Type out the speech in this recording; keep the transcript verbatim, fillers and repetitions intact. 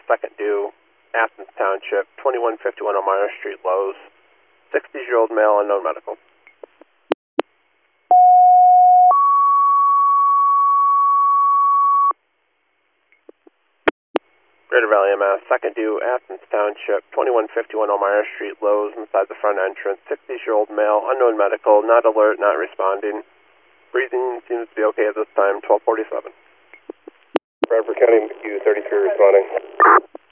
second due, Athens Township, twenty-one fifty-one Elmira Street, Lowe's. sixty-year-old male, unknown medical. Greater Valley M S, second due, Athens Township, twenty-one fifty-one Elmira Street, Lowe's, inside the front entrance. sixty-year-old male, unknown medical, not alert, not responding. Breathing seems to be okay at this time, twelve forty-seven. Bradford County, Q thirty-three responding.